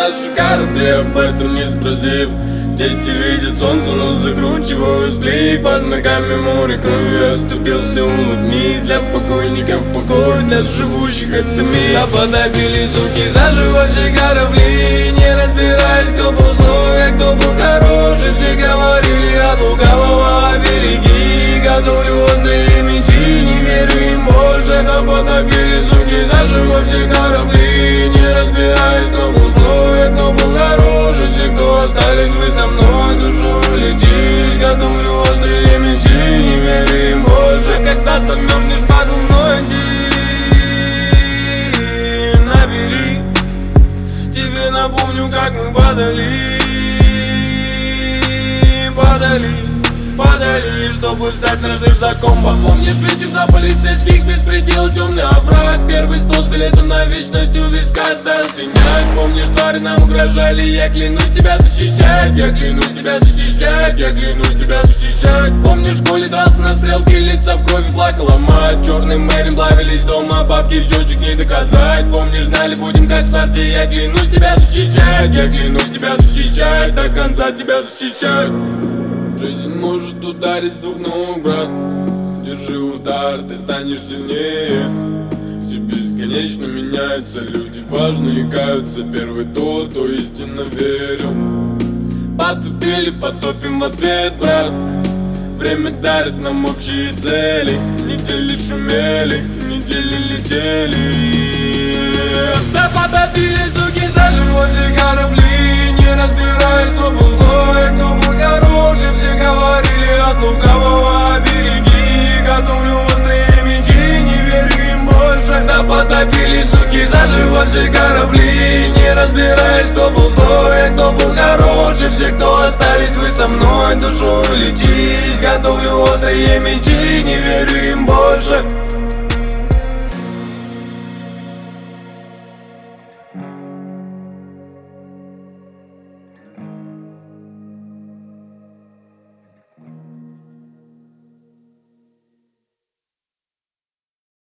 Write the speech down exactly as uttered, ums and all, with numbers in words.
наши корабли, об этом не спросив. Дети видят солнце, но закручиваю склей. Под ногами море крови, оступился, улыбнись. Для покойников покой, для живущих это мир. А потопили, суки, заживо все корабли. Не разбираясь, кто был злой, а кто был хороший. Все говорили от лукавого береги. Готовлю острые мечи, не верю им больше. А потопили, суки, заживо все корабли. Не разбираясь, кто был злой, а кто был хороший. Все, кто остались, вы со мной душу летишь. Готовлю острые мечи, не верю им больше. Когда замерзнешь под луной, иди, набери. Тебе напомню, как мы падали, падали, падали, чтобы встать на разрыв за комбо. Помнишь, светив на полицейских беспредел, темный овраг. Первый стол с билетом на вечность у виска стал синяк. Помнишь, твари нам угрожали, я клянусь тебя защищать. Я клянусь тебя защищать, я клянусь тебя защищать. Помнишь, в школе дрался на стрелке, лица в крови плакала мать. Черным мэрим плавились дома, бабки в счетчик не доказать. Помнишь, знали, будем как в старте, я клянусь тебя защищать. Я клянусь тебя защищать, до конца тебя защищать. Жизнь может ударить с двух ног, брат. Держи удар, ты станешь сильнее. Все бесконечно меняются, люди важные каются. Первый тот, кто истинно верил. Потупили, потопим в ответ, брат. Время дарит нам общие цели. Недели шумели, недели летели. Да потопили, суки, заживо все корабли. Не разбираясь, кто был злой, кто был хороший. Все говорили от лукавого береги. Готовлю острые мечи, не верю им больше. Да потопили, суки, заживо все корабли. Не разбираясь, кто был злой, а кто был хороший. Все, кто остались, вы со мной душу летишь. Готовлю острые мечи, не верю им больше.